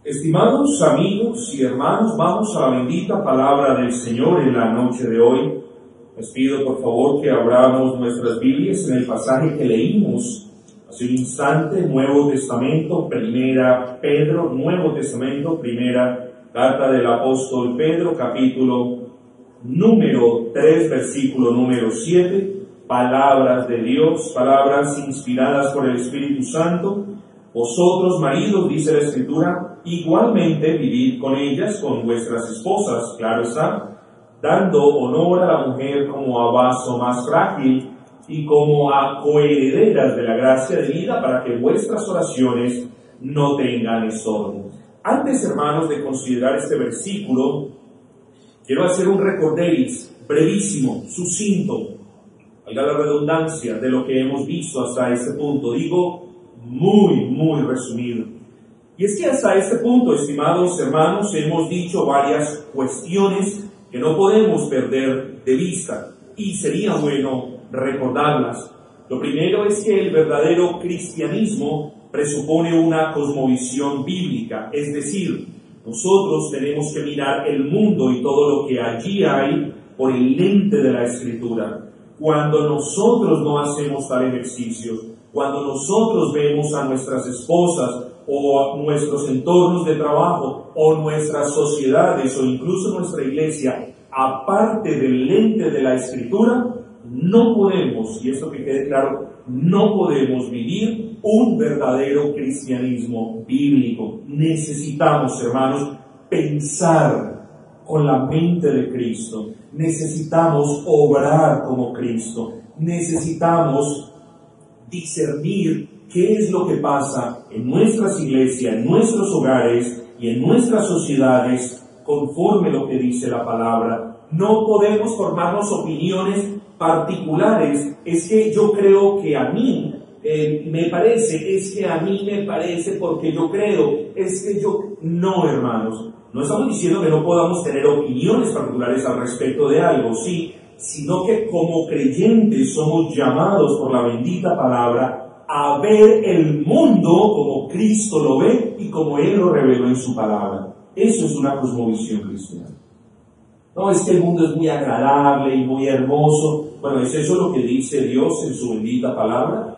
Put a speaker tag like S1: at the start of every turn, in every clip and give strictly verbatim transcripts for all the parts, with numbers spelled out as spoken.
S1: Estimados amigos y hermanos, vamos a la bendita palabra del Señor en la noche de hoy. Les pido por favor que abramos nuestras Biblias en el pasaje que leímos hace un instante, Nuevo Testamento, Primera Pedro, Nuevo Testamento, Primera Carta del Apóstol Pedro, capítulo número tres, versículo número siete, palabras de Dios, palabras inspiradas por el Espíritu Santo. Vosotros, maridos, dice la Escritura, igualmente vivid con ellas, con vuestras esposas, claro está, dando honor a la mujer como a vaso más frágil y como a coherederas de la gracia de vida, para que vuestras oraciones no tengan estorbo. Antes, hermanos, de considerar este versículo, quiero hacer un recorderis brevísimo, sucinto, valga la redundancia, de lo que hemos visto hasta este punto. Digo, muy, muy resumido. Y es que hasta este punto, estimados hermanos, hemos dicho varias cuestiones que no podemos perder de vista, y sería bueno recordarlas. Lo primero es que el verdadero cristianismo presupone una cosmovisión bíblica, es decir, nosotros tenemos que mirar el mundo y todo lo que allí hay por el lente de la Escritura. Cuando nosotros no hacemos tal ejercicio, cuando nosotros vemos a nuestras esposas o a nuestros entornos de trabajo o nuestras sociedades o incluso nuestra iglesia aparte del lente de la Escritura, no podemos, y esto que quede claro, no podemos vivir un verdadero cristianismo bíblico. Necesitamos, hermanos, pensar con la mente de Cristo. Necesitamos obrar como Cristo. Necesitamos discernir qué es lo que pasa en nuestras iglesias, en nuestros hogares y en nuestras sociedades conforme lo que dice la palabra. No podemos formarnos opiniones particulares. Es que yo creo que a mí eh, me parece, es que a mí me parece porque yo creo, es que yo... No, hermanos, no estamos diciendo que no podamos tener opiniones particulares al respecto de algo, sí, sino que como creyentes somos llamados por la bendita palabra a ver el mundo como Cristo lo ve y como Él lo reveló en su palabra. Eso es una cosmovisión cristiana. No, es que el mundo es muy agradable y muy hermoso. Bueno, ¿es eso lo que dice Dios en su bendita palabra?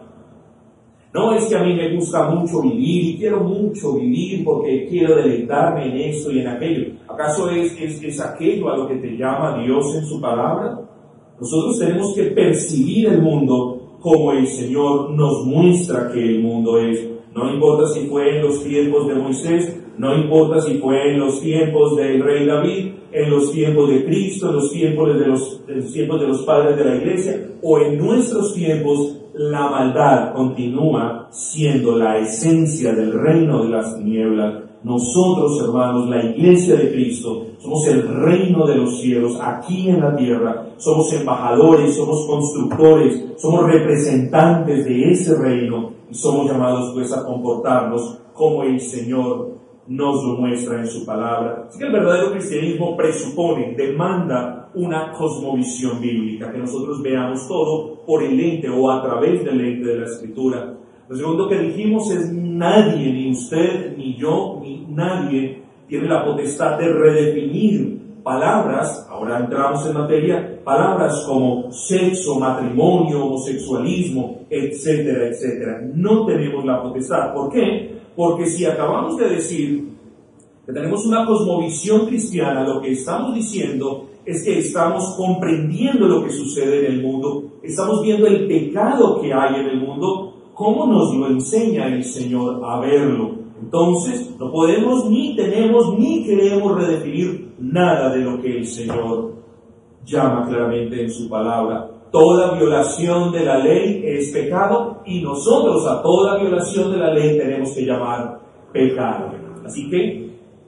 S1: No, es que a mí me gusta mucho vivir y quiero mucho vivir porque quiero deleitarme en esto y en aquello. ¿Acaso es, es, es aquello a lo que te llama Dios en su palabra? Nosotros tenemos que percibir el mundo como el Señor nos muestra que el mundo es. No importa si fue en los tiempos de Moisés, no importa si fue en los tiempos del rey David, en los tiempos de Cristo, en los tiempos de los, en los tiempos de los padres de la iglesia, o en nuestros tiempos, la maldad continúa siendo la esencia del reino de las tinieblas. Nosotros, hermanos, la iglesia de Cristo, somos el reino de los cielos aquí en la tierra. Somos embajadores, somos constructores, somos representantes de ese reino y somos llamados pues a comportarnos como el Señor nos lo muestra en su palabra. Así que el verdadero cristianismo presupone, demanda una cosmovisión bíblica, que nosotros veamos todo por el lente o a través del lente de la Escritura. Lo segundo que dijimos es nadie, ni usted, ni yo, ni nadie tiene la potestad de redefinir palabras, ahora entramos en materia, palabras como sexo, matrimonio, homosexualismo, etcétera, etcétera. No tenemos la potestad. ¿Por qué? Porque si acabamos de decir que tenemos una cosmovisión cristiana, lo que estamos diciendo es que estamos comprendiendo lo que sucede en el mundo, estamos viendo el pecado que hay en el mundo, cómo nos lo enseña el Señor a verlo. Entonces, no podemos, ni tenemos, ni queremos redefinir nada de lo que el Señor llama claramente en su palabra. Toda violación de la ley es pecado y nosotros a toda violación de la ley tenemos que llamar pecado. Así que,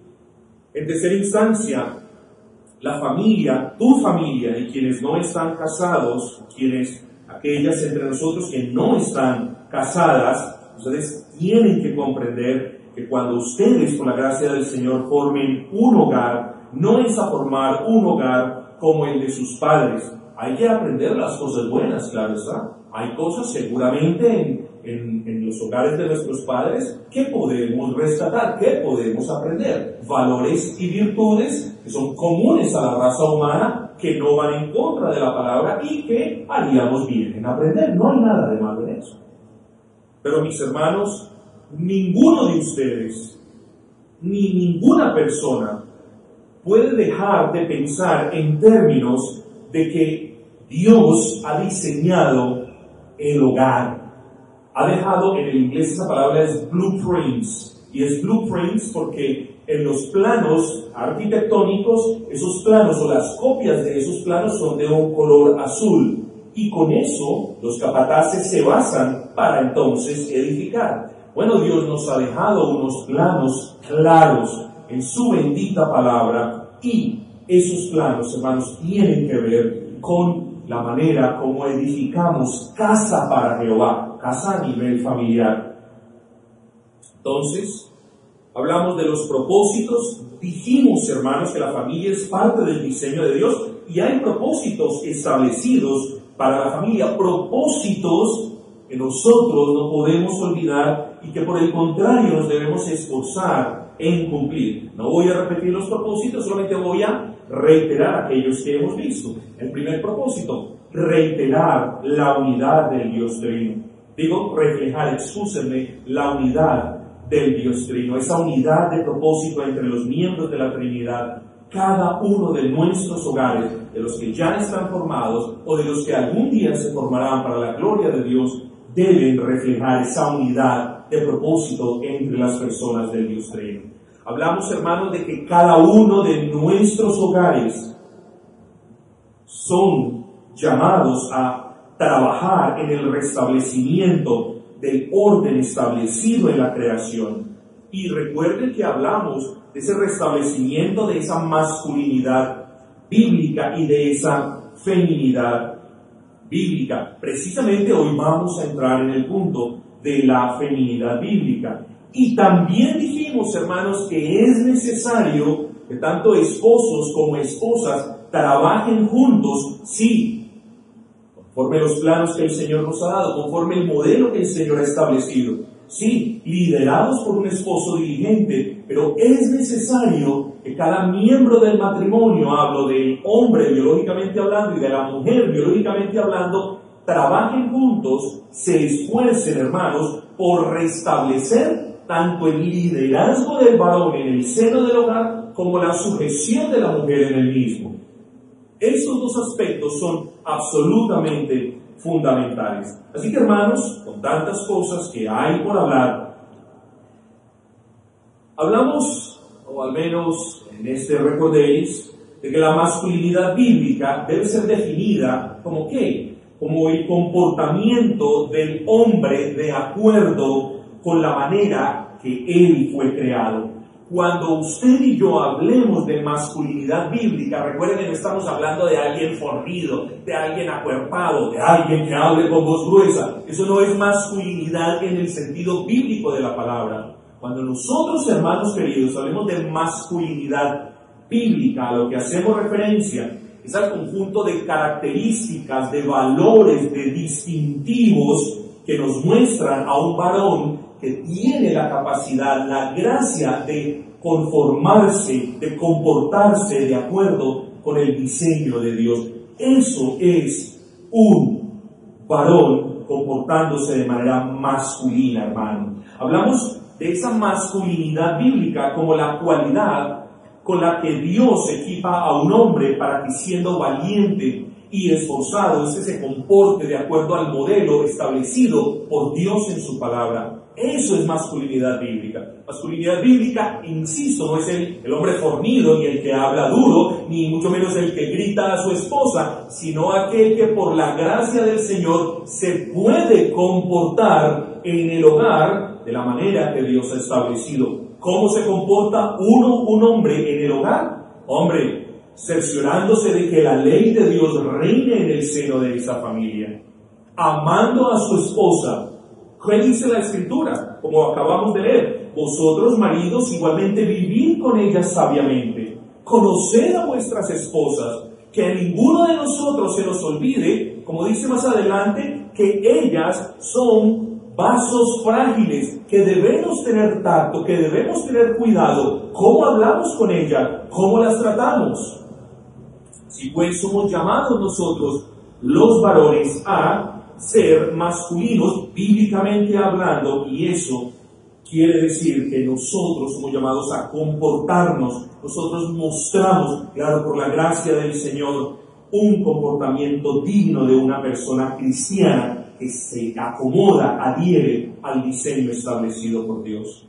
S1: en tercera instancia, la familia, tu familia y quienes no están casados, quienes, aquellas entre nosotros que no están casadas, ustedes tienen que comprender que cuando ustedes, con la gracia del Señor, formen un hogar, no es a formar un hogar como el de sus padres. Hay que aprender las cosas buenas, claro está. Hay cosas seguramente en, en, en los hogares de nuestros padres, ¿qué podemos rescatar? ¿Qué podemos aprender? Valores y virtudes que son comunes a la raza humana, que no van en contra de la palabra y que haríamos bien en aprender. No hay nada de malo en eso. Pero mis hermanos, ninguno de ustedes, ni ninguna persona puede dejar de pensar en términos de que Dios ha diseñado el hogar. Ha dejado, en el inglés esa palabra es blueprints, y es blueprints porque en los planos arquitectónicos, esos planos o las copias de esos planos son de un color azul, y con eso los capataces se basan para entonces edificar. Bueno, Dios nos ha dejado unos planos claros en su bendita palabra, y esos planos, hermanos, tienen que ver con la manera como edificamos casa para Jehová, casa a nivel familiar. Entonces, hablamos de los propósitos. Dijimos, hermanos, que la familia es parte del diseño de Dios y hay propósitos establecidos para la familia, propósitos que nosotros no podemos olvidar y que por el contrario nos debemos esforzar en cumplir. No voy a repetir los propósitos, solamente voy a reiterar aquellos que hemos visto. El primer propósito, reiterar la unidad del Dios Trino. Digo, reflejar, excúsenme, la unidad del Dios Trino, esa unidad de propósito entre los miembros de la Trinidad. Cada uno de nuestros hogares, de los que ya están formados o de los que algún día se formarán para la gloria de Dios, deben reflejar esa unidad de propósito entre las personas del Dios Trino. Hablamos, hermanos, de que cada uno de nuestros hogares son llamados a trabajar en el restablecimiento del orden establecido en la creación. Y recuerden que hablamos de ese restablecimiento de esa masculinidad bíblica y de esa feminidad bíblica. Precisamente hoy vamos a entrar en el punto de la feminidad bíblica. Y también dijimos, hermanos, que es necesario que tanto esposos como esposas trabajen juntos, sí, conforme los planos que el Señor nos ha dado, conforme el modelo que el Señor ha establecido. Sí, liderados por un esposo diligente, pero es necesario que cada miembro del matrimonio, hablo del hombre biológicamente hablando y de la mujer biológicamente hablando, trabajen juntos, se esfuercen, hermanos, por restablecer tanto el liderazgo del varón en el seno del hogar como la sujeción de la mujer en el mismo. Estos dos aspectos son absolutamente fundamentales. Así que, hermanos, con tantas cosas que hay por hablar, hablamos, o al menos en este recordéis, de que la masculinidad bíblica debe ser definida como ¿qué? Como el comportamiento del hombre de acuerdo con la manera que él fue creado. Cuando usted y yo hablemos de masculinidad bíblica, recuerden que no estamos hablando de alguien fornido, de alguien acuerpado, de alguien que hable con voz gruesa. Eso no es masculinidad en el sentido bíblico de la palabra. Cuando nosotros, hermanos queridos, hablemos de masculinidad bíblica, a lo que hacemos referencia es al conjunto de características, de valores, de distintivos que nos muestran a un varón que tiene la capacidad, la gracia de conformarse, de comportarse de acuerdo con el diseño de Dios. Eso es un varón comportándose de manera masculina, hermano. Hablamos de esa masculinidad bíblica como la cualidad con la que Dios equipa a un hombre para que, siendo valiente y esforzado, éste se comporte de acuerdo al modelo establecido por Dios en su palabra. Eso es masculinidad bíblica. Masculinidad bíblica, insisto, no es el, el hombre fornido, ni el que habla duro, ni mucho menos el que grita a su esposa, sino aquel que por la gracia del Señor se puede comportar en el hogar de la manera que Dios ha establecido. ¿Cómo se comporta uno, un hombre en el hogar? Hombre, cerciorándose de que la ley de Dios reine en el seno de esa familia, amando a su esposa. ¿Qué dice la Escritura? Como acabamos de leer, vosotros maridos igualmente vivid con ellas sabiamente, conoced a vuestras esposas, que a ninguno de nosotros se nos olvide, como dice más adelante, que ellas son vasos frágiles, que debemos tener tacto, que debemos tener cuidado, cómo hablamos con ella, cómo las tratamos. Si pues somos llamados nosotros, los varones, a ser masculinos, bíblicamente hablando, y eso quiere decir que nosotros somos llamados a comportarnos, nosotros mostramos, claro, por la gracia del Señor, un comportamiento digno de una persona cristiana que se acomoda, adhiere al diseño establecido por Dios.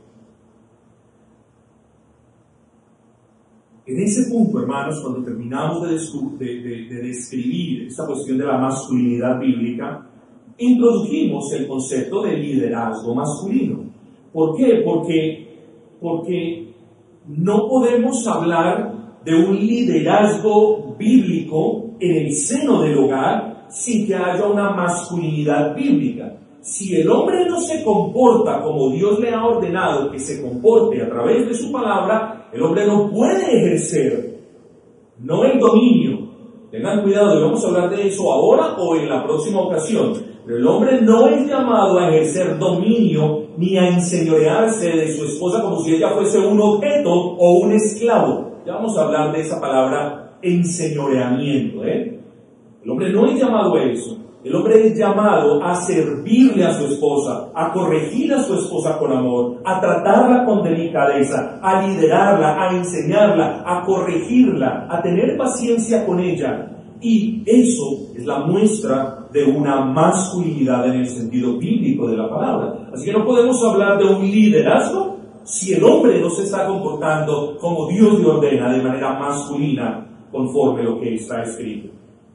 S1: En ese punto, hermanos, cuando terminamos de, de, de, de describir esta cuestión de la masculinidad bíblica, introdujimos el concepto de liderazgo masculino. ¿Por qué? Porque, porque no podemos hablar de un liderazgo bíblico en el seno del hogar sin que haya una masculinidad bíblica. Si el hombre no se comporta como Dios le ha ordenado que se comporte a través de su palabra, el hombre no puede ejercer, no el dominio. Tengan cuidado, vamos a hablar de eso ahora o en la próxima ocasión. Pero el hombre no es llamado a ejercer dominio ni a enseñorearse de su esposa como si ella fuese un objeto o un esclavo. Ya vamos a hablar de esa palabra enseñoreamiento, ¿eh? El hombre no es llamado a eso. El hombre es llamado a servirle a su esposa, a corregir a su esposa con amor, a tratarla con delicadeza, a liderarla, a enseñarla, a corregirla, a tener paciencia con ella. Y eso es la muestra de una masculinidad en el sentido bíblico de la palabra. Así que no podemos hablar de un liderazgo si el hombre no se está comportando como Dios le ordena, de manera masculina, conforme a lo que está escrito.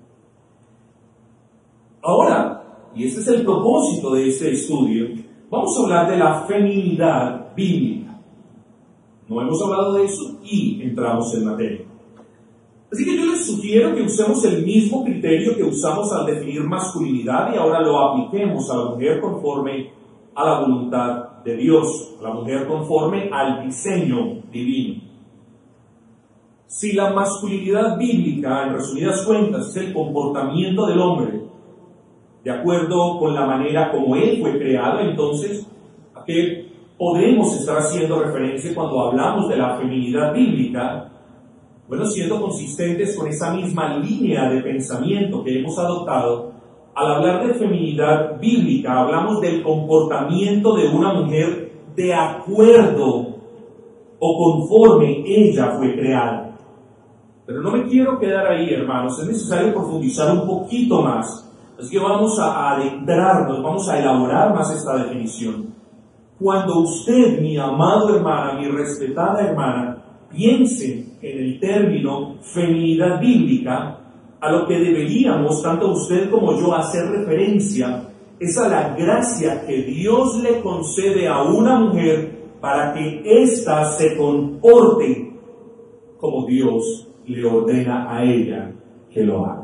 S1: Ahora, y este es el propósito de este estudio, vamos a hablar de la feminidad bíblica. No hemos hablado de eso y entramos en materia. Así que yo les sugiero que usemos el mismo criterio que usamos al definir masculinidad y ahora lo apliquemos a la mujer conforme a la voluntad de Dios, a la mujer conforme al diseño divino. Si la masculinidad bíblica, en resumidas cuentas, es el comportamiento del hombre de acuerdo con la manera como él fue creado, entonces, ¿a qué podemos estar haciendo referencia cuando hablamos de la feminidad bíblica? Bueno, siendo consistentes con esa misma línea de pensamiento que hemos adoptado, al hablar de feminidad bíblica, hablamos del comportamiento de una mujer de acuerdo o conforme ella fue creada. Pero no me quiero quedar ahí, hermanos, es necesario profundizar un poquito más. Así que vamos a adentrarnos, vamos a elaborar más esta definición. Cuando usted, mi amado hermana, mi respetada hermana, piense en el término feminidad bíblica, a lo que deberíamos, tanto usted como yo, hacer referencia es a la gracia que Dios le concede a una mujer para que ésta se comporte como Dios le ordena a ella que lo haga.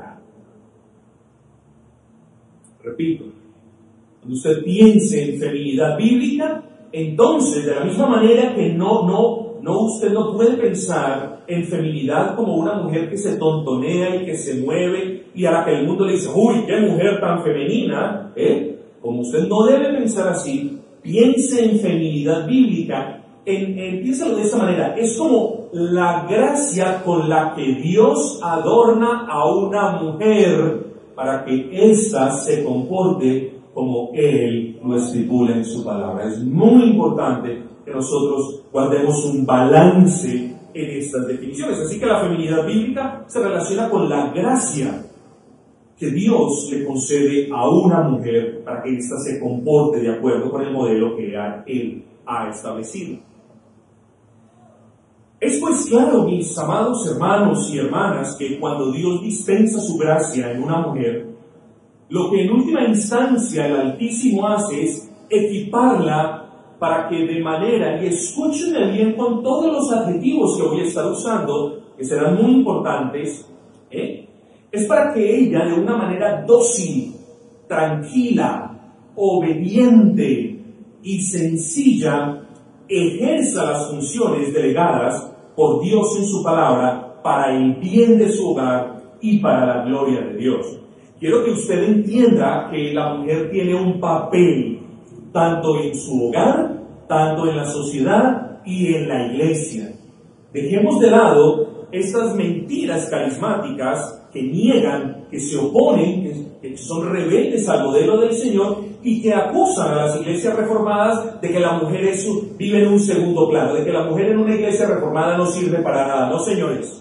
S1: Repito, cuando usted piense en feminidad bíblica, entonces, de la misma manera que no, no, no, usted no puede pensar en feminidad como una mujer que se tontonea y que se mueve y a la que el mundo le dice, uy, qué mujer tan femenina, ¿eh? Como usted no debe pensar así, piense en feminidad bíblica, en, en, piénsalo de esta manera, es como la gracia con la que Dios adorna a una mujer para que ésta se comporte como Él lo estipula en su palabra. Es muy importante que nosotros guardemos un balance en estas definiciones. Así que la feminidad bíblica se relaciona con la gracia que Dios le concede a una mujer para que ésta se comporte de acuerdo con el modelo que Él ha establecido. Es pues claro, mis amados hermanos y hermanas, que cuando Dios dispensa su gracia en una mujer, lo que en última instancia el Altísimo hace es equiparla para que de manera, y escúchenme bien con todos los adjetivos que voy a estar usando, que serán muy importantes, ¿eh? es para que ella de una manera dócil, tranquila, obediente y sencilla ejerza las funciones delegadas por Dios en su palabra para el bien de su hogar y para la gloria de Dios. Quiero que usted entienda que la mujer tiene un papel tanto en su hogar, tanto en la sociedad y en la iglesia. Dejemos de lado estas mentiras carismáticas que niegan, que se oponen, que son rebeldes al modelo del Señor y que acusan a las iglesias reformadas de que la mujer es un, vive en un segundo plano, de que la mujer en una iglesia reformada no sirve para nada. No, señores.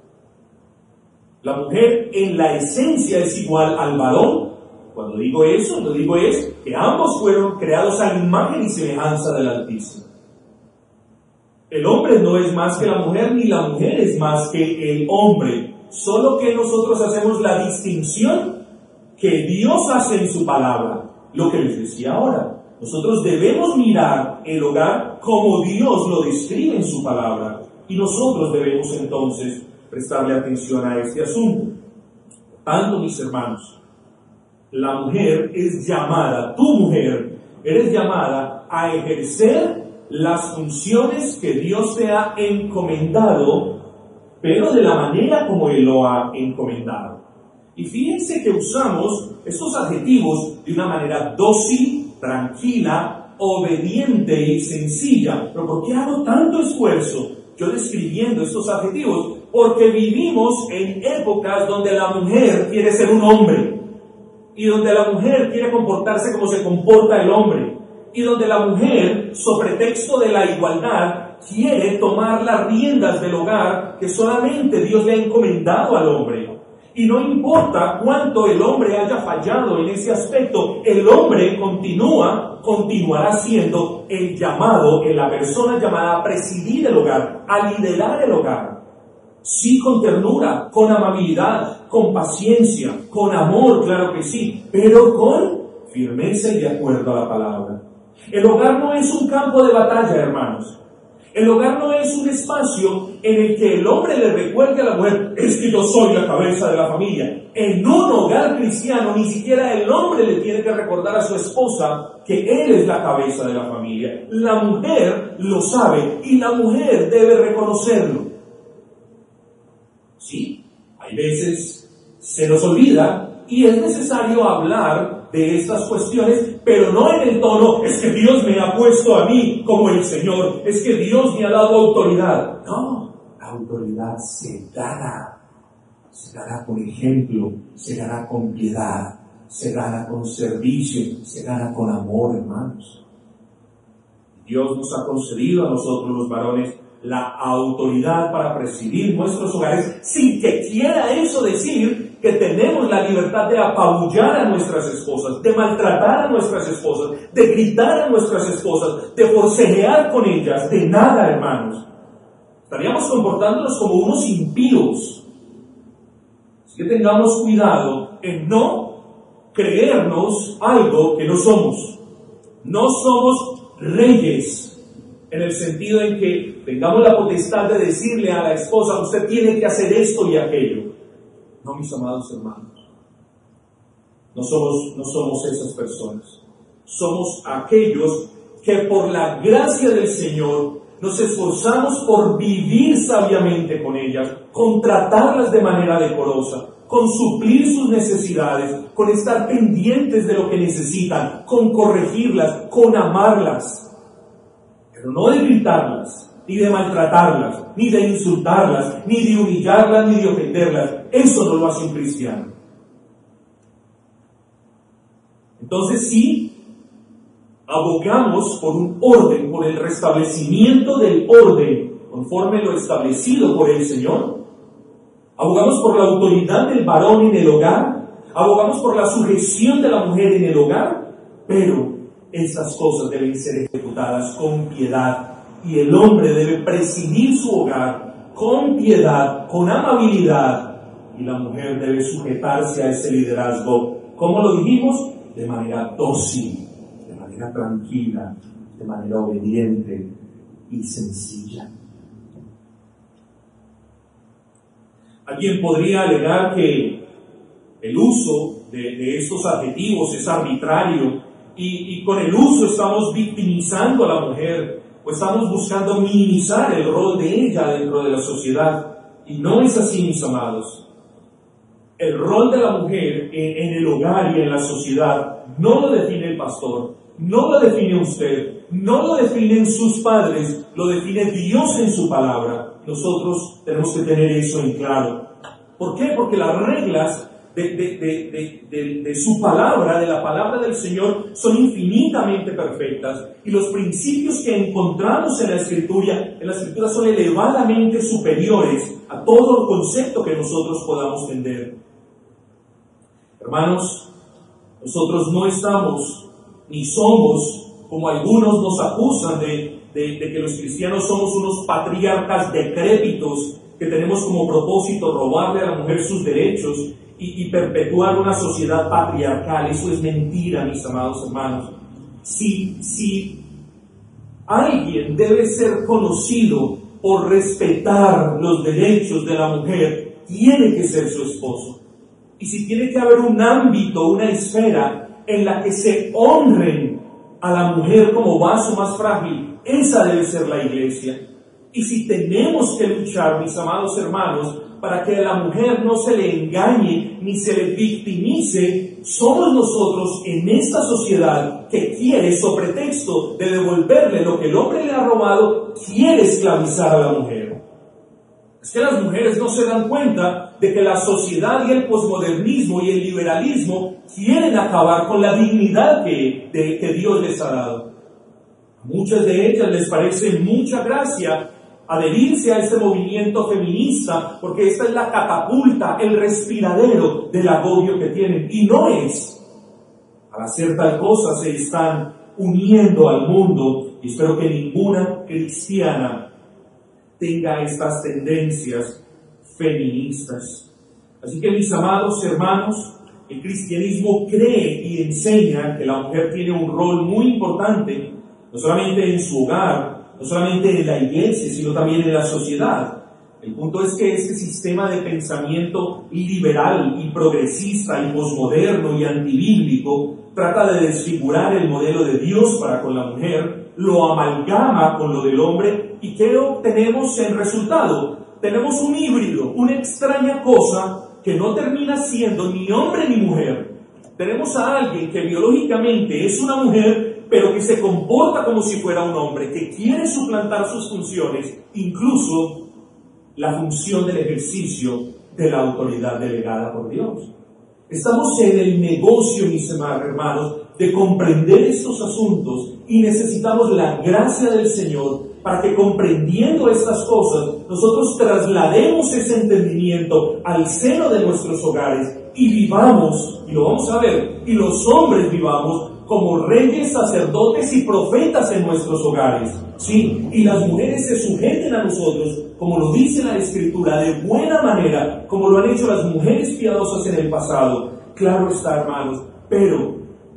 S1: La mujer en la esencia es igual al varón. Cuando digo eso, lo digo es que ambos fueron creados a imagen y semejanza del Altísimo. El hombre no es más que la mujer, ni la mujer es más que el hombre. Solo que nosotros hacemos la distinción que Dios hace en su palabra. Lo que les decía ahora. Nosotros debemos mirar el hogar como Dios lo describe en su palabra. Y nosotros debemos entonces prestarle atención a este asunto. Tanto, mis hermanos, la mujer es llamada, tu mujer, eres llamada a ejercer las funciones que Dios te ha encomendado, pero de la manera como Él lo ha encomendado. Y fíjense que usamos estos adjetivos de una manera dócil, tranquila, obediente y sencilla. ¿Pero por qué hago tanto esfuerzo yo describiendo estos adjetivos? Porque vivimos en épocas donde la mujer quiere ser un hombre y donde la mujer quiere comportarse como se comporta el hombre y donde la mujer, sobre pretexto de la igualdad, quiere tomar las riendas del hogar que solamente Dios le ha encomendado al hombre. Y no importa cuánto el hombre haya fallado en ese aspecto, el hombre continúa, continuará siendo el llamado, en la persona llamada a presidir el hogar, a liderar el hogar. Sí, con ternura, con amabilidad, con paciencia, con amor, claro que sí, pero con firmeza y de acuerdo a la palabra. El hogar no es un campo de batalla, hermanos. El hogar no es un espacio en el que el hombre le recuerde a la mujer, es que yo soy la cabeza de la familia. En un hogar cristiano, ni siquiera el hombre le tiene que recordar a su esposa que él es la cabeza de la familia. La mujer lo sabe y la mujer debe reconocerlo. Sí, hay veces se nos olvida y es necesario hablar de estas cuestiones, pero no en el tono, es que Dios me ha puesto a mí como el Señor, es que Dios me ha dado autoridad. No, la autoridad se gana, se gana con ejemplo, se gana con piedad, se gana con servicio, se gana con amor, hermanos. Dios nos ha concedido a nosotros los varones la autoridad para presidir nuestros hogares, sin que quiera eso decir que tenemos la libertad de apabullar a nuestras esposas, de maltratar a nuestras esposas, de gritar a nuestras esposas, de forcejear con ellas. De nada, hermanos. Estaríamos comportándonos como unos impíos. Así que tengamos cuidado en no creernos algo que no somos. No somos reyes, en el sentido en que tengamos la potestad de decirle a la esposa, usted tiene que hacer esto y aquello. No, mis amados hermanos, no somos, no somos esas personas. Somos aquellos que por la gracia del Señor nos esforzamos por vivir sabiamente con ellas, con tratarlas de manera decorosa, con suplir sus necesidades, con estar pendientes de lo que necesitan, con corregirlas, con amarlas. Pero no de gritarlas, ni de maltratarlas, ni de insultarlas, ni de humillarlas, ni de ofenderlas. Eso no lo hace un cristiano. Entonces sí, abogamos por un orden, por el restablecimiento del orden, conforme lo establecido por el Señor. Abogamos por la autoridad del varón en el hogar. Abogamos por la sujeción de la mujer en el hogar. Pero estas cosas deben ser ejecutadas con piedad. Y el hombre debe presidir su hogar con piedad, con amabilidad. Y la mujer debe sujetarse a ese liderazgo. ¿Cómo lo dijimos? De manera dócil, de manera tranquila, de manera obediente y sencilla. Alguien podría alegar que el uso de, de estos adjetivos es arbitrario y, y con el uso estamos victimizando a la mujer o estamos buscando minimizar el rol de ella dentro de la sociedad. Y no es así, mis amados. El rol de la mujer en, en el hogar y en la sociedad no lo define el pastor, No lo define usted, no lo definen sus padres, lo define Dios en su palabra. Nosotros tenemos que tener eso en claro. ¿Por qué? Porque las reglas de, de, de, de, de, de su palabra, de la palabra del Señor, son infinitamente perfectas. Y los principios que encontramos en la Escritura, en la Escritura son elevadamente superiores a todo concepto que nosotros podamos entender. Hermanos, nosotros no estamos ni somos, como algunos nos acusan de, de, de que los cristianos somos unos patriarcas decrépitos que tenemos como propósito robarle a la mujer sus derechos y, y perpetuar una sociedad patriarcal. Eso es mentira, mis amados hermanos. Si, si alguien debe ser conocido por respetar los derechos de la mujer, tiene que ser su esposo. Y si tiene que haber un ámbito, una esfera en la que se honren a la mujer como vaso más frágil, esa debe ser la iglesia. Y si tenemos que luchar, mis amados hermanos, para que a la mujer no se le engañe ni se le victimice, somos nosotros en esta sociedad que quiere, sobre pretexto de devolverle lo que el hombre le ha robado, quiere esclavizar a la mujer. Es que las mujeres no se dan cuenta de que la sociedad y el posmodernismo y el liberalismo quieren acabar con la dignidad que, de, que Dios les ha dado. A muchas de ellas les parece mucha gracia adherirse a este movimiento feminista, porque esta es la catapulta, el respiradero del agobio que tienen. Y no es. Al hacer tal cosa se están uniendo al mundo, y espero que ninguna cristiana tenga estas tendencias feministas. Así que, mis amados hermanos, el cristianismo cree y enseña que la mujer tiene un rol muy importante, no solamente en su hogar, no solamente en la iglesia, sino también en la sociedad. El punto es que este sistema de pensamiento liberal y progresista y posmoderno y antibíblico trata de desfigurar el modelo de Dios para con la mujer, lo amalgama con lo del hombre, y ¿qué obtenemos en resultado? Tenemos un híbrido, una extraña cosa que no termina siendo ni hombre ni mujer. Tenemos a alguien que biológicamente es una mujer, pero que se comporta como si fuera un hombre, que quiere suplantar sus funciones, incluso la función del ejercicio de la autoridad delegada por Dios. Estamos en el negocio, mis hermanos, de comprender estos asuntos, y necesitamos la gracia del Señor para que, comprendiendo estas cosas, nosotros traslademos ese entendimiento al seno de nuestros hogares y vivamos, y lo vamos a ver, y los hombres vivamos como reyes, sacerdotes y profetas en nuestros hogares, ¿sí? Y las mujeres se sujeten a nosotros, como lo dice la Escritura, de buena manera, como lo han hecho las mujeres piadosas en el pasado. Claro está, hermanos, pero,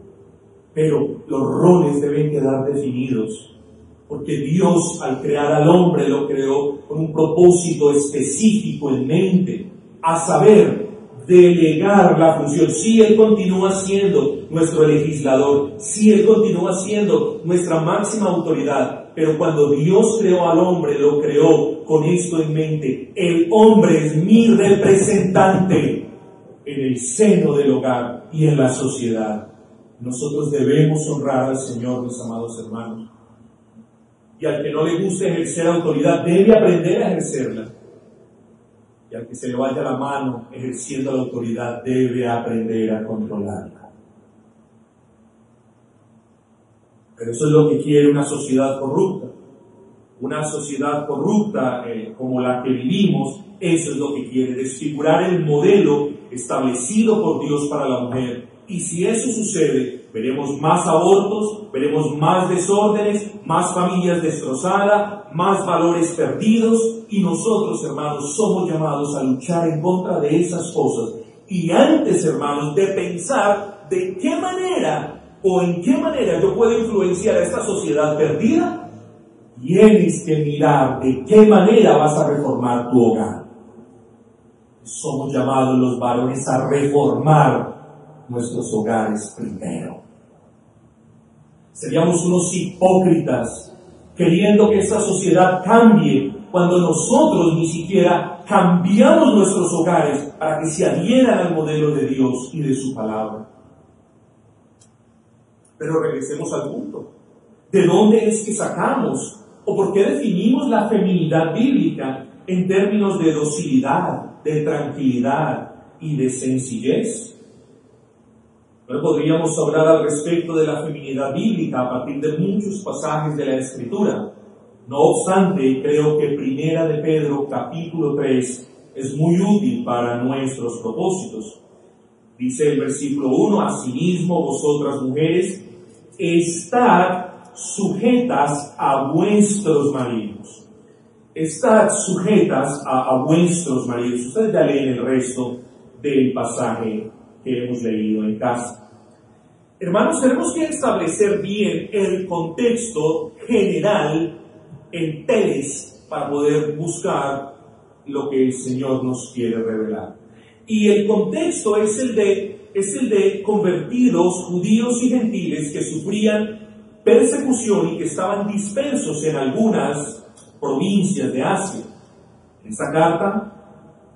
S1: pero los roles deben quedar definidos, porque Dios, al crear al hombre, lo creó con un propósito específico en mente, a saber, delegar la función. Si Él continúa siendo nuestro legislador, si Él continúa siendo nuestra máxima autoridad, pero cuando Dios creó al hombre, lo creó con esto en mente: el hombre es mi representante en el seno del hogar y en la sociedad. Nosotros debemos honrar al Señor, mis amados hermanos. Y al que no le guste ejercer autoridad, debe aprender a ejercerla. Y al que se le vaya la mano ejerciendo la autoridad, debe aprender a controlarla. Pero eso es lo que quiere una sociedad corrupta. Una sociedad corrupta eh, como la que vivimos, eso es lo que quiere, desfigurar el modelo establecido por Dios para la mujer. Y si eso sucede, veremos más abortos, veremos más desórdenes, más familias destrozadas, más valores perdidos, y nosotros, hermanos, somos llamados a luchar en contra de esas cosas. Y antes, hermanos, de pensar de qué manera o en qué manera yo puedo influenciar a esta sociedad perdida, tienes que mirar de qué manera vas a reformar tu hogar. Somos llamados los varones a reformar nuestros hogares primero. Seríamos unos hipócritas queriendo que esta sociedad cambie cuando nosotros ni siquiera cambiamos nuestros hogares para que se adhieran al modelo de Dios y de su palabra. Pero regresemos al punto. ¿De dónde es que sacamos o por qué definimos la feminidad bíblica en términos de docilidad, de tranquilidad y de sencillez? Bueno, podríamos hablar al respecto de la feminidad bíblica a partir de muchos pasajes de la Escritura. No obstante, creo que Primera de Pedro, capítulo tres, es muy útil para nuestros propósitos. Dice el versículo uno, asimismo vosotras mujeres, estad sujetas a vuestros maridos. Estad sujetas a, a vuestros maridos. Ustedes ya leen el resto del pasaje que hemos leído en casa. Hermanos, tenemos que establecer bien el contexto general en teles para poder buscar lo que el Señor nos quiere revelar. Y el contexto es el de, es el de convertidos judíos y gentiles que sufrían persecución y que estaban dispersos en algunas provincias de Asia. En esta carta,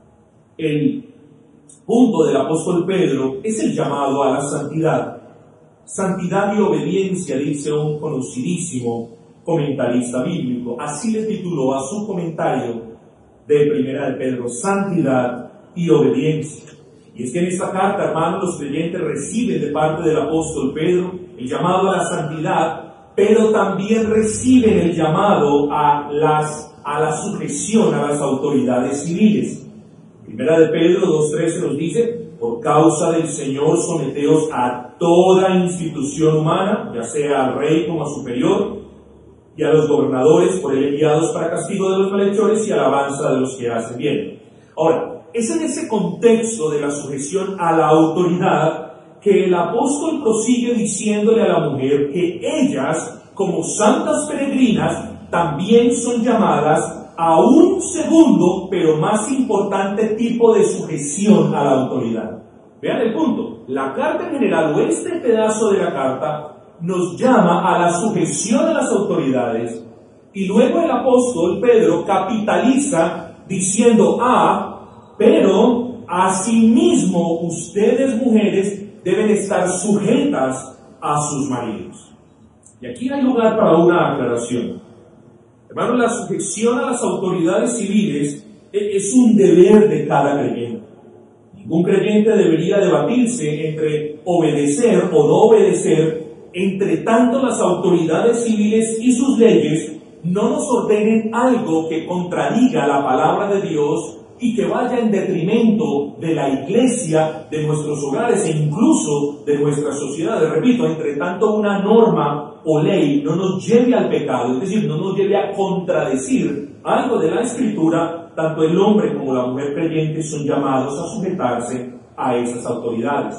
S1: el punto del apóstol Pedro es el llamado a la santidad. Santidad y obediencia, dice un conocidísimo comentarista bíblico. Así le tituló a su comentario de Primera de Pedro, santidad y obediencia. Y es que en esta carta, hermanos, los creyentes reciben de parte del apóstol Pedro el llamado a la santidad, pero también reciben el llamado a, las, a la sujeción a las autoridades civiles. Primera de Pedro dos trece nos dice, por causa del Señor someteos a toda institución humana, ya sea al rey como a superior, y a los gobernadores por él enviados para castigo de los malhechores y alabanza de los que hacen bien. Ahora, es en ese contexto de la sujeción a la autoridad que el apóstol prosigue diciéndole a la mujer que ellas, como santas peregrinas, también son llamadas a un segundo, pero más importante tipo de sujeción a la autoridad. Vean el punto. La carta en general, o este pedazo de la carta, nos llama a la sujeción a las autoridades, y luego el apóstol Pedro capitaliza diciendo, ah, pero asimismo ustedes mujeres deben estar sujetas a sus maridos. Y aquí hay lugar para una aclaración. Hermanos, la sujeción a las autoridades civiles es un deber de cada creyente. Ningún creyente debería debatirse entre obedecer o no obedecer, entre tanto las autoridades civiles y sus leyes no nos ordenen algo que contradiga la palabra de Dios y que vaya en detrimento de la iglesia, de nuestros hogares e incluso de nuestra sociedad. Repito, entre tanto una norma o ley no nos lleve al pecado, es decir, no nos lleve a contradecir algo de la Escritura, tanto el hombre como la mujer creyente son llamados a sujetarse a esas autoridades.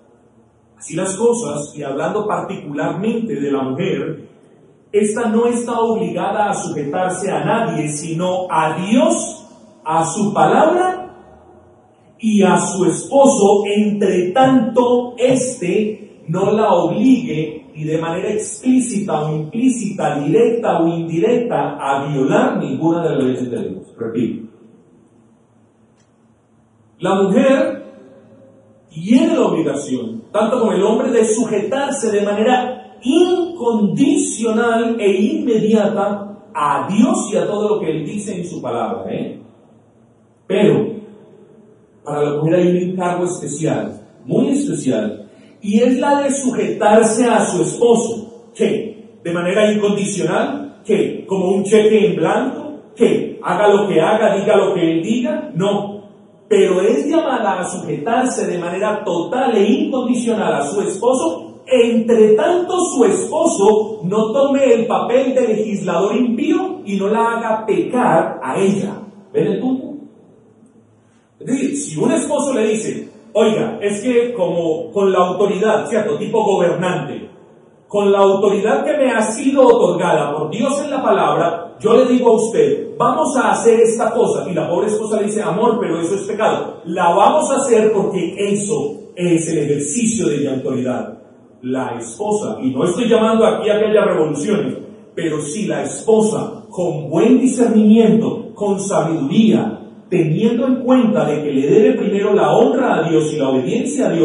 S1: Así las cosas, y hablando particularmente de la mujer, esta no está obligada a sujetarse a nadie, sino a Dios, a su palabra y a su esposo, entre tanto éste no la obligue y de manera explícita o implícita, directa o indirecta, a violar ninguna de las leyes de Dios. Repito. La mujer tiene la obligación, tanto como el hombre, de sujetarse de manera incondicional e inmediata a Dios y a todo lo que Él dice en su palabra, ¿eh? Pero para la mujer hay un encargo especial, muy especial, y es la de sujetarse a su esposo. ¿Qué? ¿De manera incondicional? ¿Qué? ¿Como un cheque en blanco? ¿Qué? ¿Haga lo que haga, diga lo que él diga? No. Pero es llamada a sujetarse de manera total e incondicional a su esposo, entre tanto su esposo no tome el papel de legislador impío y no la haga pecar a ella. ¿Ven el punto? Es decir, si un esposo le dice, oiga, es que como con la autoridad, ¿cierto? Tipo gobernante, con la autoridad que me ha sido otorgada por Dios en la palabra, yo le digo a usted, vamos a hacer esta cosa, y la pobre esposa le dice, amor, pero eso es pecado. La vamos a hacer porque eso es el ejercicio de mi autoridad. La esposa, y no estoy llamando aquí a que haya revoluciones, pero si la esposa, con buen discernimiento, con sabiduría, teniendo en cuenta de que le debe primero la honra a Dios y la obediencia a Dios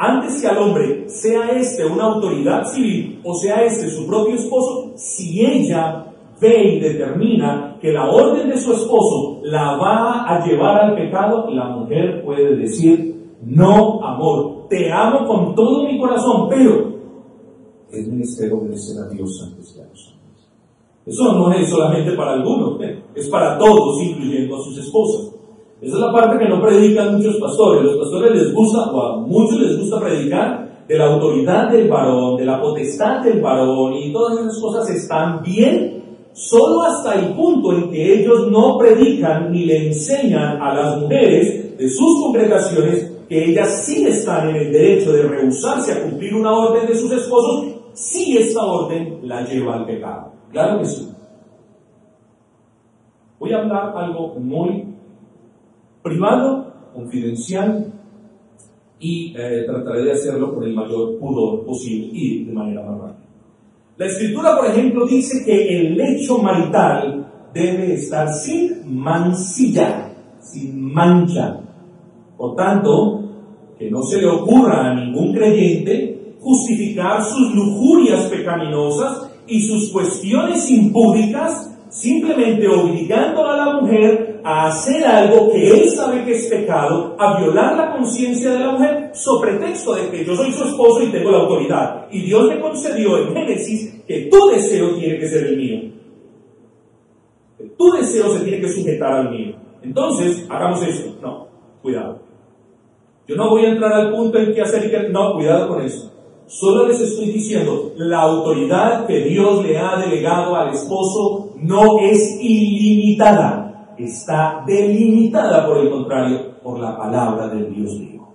S1: antes que al hombre, sea este una autoridad civil o sea este su propio esposo, si ella ve y determina que la orden de su esposo la va a llevar al pecado, la mujer puede decir: no, amor, te amo con todo mi corazón, pero es menester obedecer a Dios antes que a los hombres. Eso no es solamente para algunos, es para todos, incluyendo a sus esposas. Esa es la parte que no predican muchos pastores. Los pastores les gusta, o a muchos les gusta predicar de la autoridad del varón, de la potestad del varón, y todas esas cosas están bien, solo hasta el punto en que ellos no predican ni le enseñan a las mujeres de sus congregaciones que ellas sí están en el derecho de rehusarse a cumplir una orden de sus esposos si esta orden la lleva al pecado. Claro que sí. Voy a hablar algo muy privado, confidencial, y eh, trataré de hacerlo con el mayor pudor posible y de manera más rápida. La Escritura, por ejemplo, dice que el lecho marital debe estar sin mancilla, sin mancha. Por tanto, que no se le ocurra a ningún creyente justificar sus lujurias pecaminosas y sus cuestiones impúdicas simplemente obligando a la mujer a hacer algo que él sabe que es pecado, a violar la conciencia de la mujer, sobre pretexto de que yo soy su esposo y tengo la autoridad. Y Dios me concedió en Génesis que tu deseo tiene que ser el mío. Que tu deseo se tiene que sujetar al mío. Entonces, hagamos esto. No, cuidado. Yo no voy a entrar al punto en qué hacer y qué... No, cuidado con eso. Solo les estoy diciendo, la autoridad que Dios le ha delegado al esposo no es ilimitada, está delimitada, por el contrario, por la palabra del Dios vivo.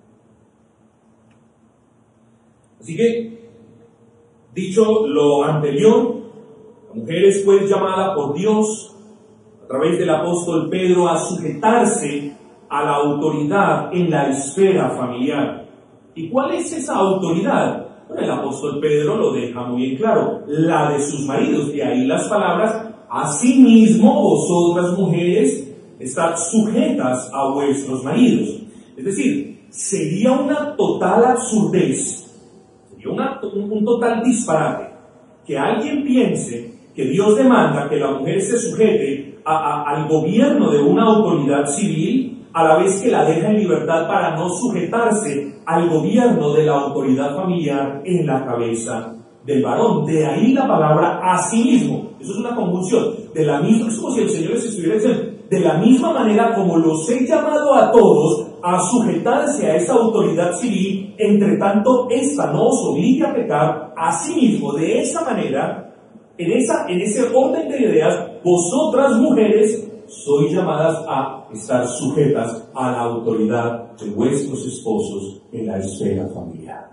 S1: Así que, dicho lo anterior, la mujer es pues llamada por Dios, a través del apóstol Pedro, a sujetarse a la autoridad en la esfera familiar. ¿Y cuál es esa autoridad? Bueno, el apóstol Pedro lo deja muy en claro, la de sus maridos, de ahí las palabras: asimismo vosotras mujeres estad sujetas a vuestros maridos. Es decir, sería una total absurdez, sería una, un, un total disparate que alguien piense que Dios demanda que la mujer se sujete a, a, al gobierno de una autoridad civil, a la vez que la deja en libertad para no sujetarse al gobierno de la autoridad familiar en la cabeza del varón. De ahí la palabra asimismo. Eso es una conjunción. De la misma, es como si el Señor les estuviera diciendo: de la misma manera como los he llamado a todos a sujetarse a esa autoridad civil, entre tanto esta no os obligue a pecar, asimismo, de esa manera, en, esa, en ese orden de ideas, vosotras mujeres sois llamadas a estar sujetas a la autoridad de vuestros esposos en la esfera familiar.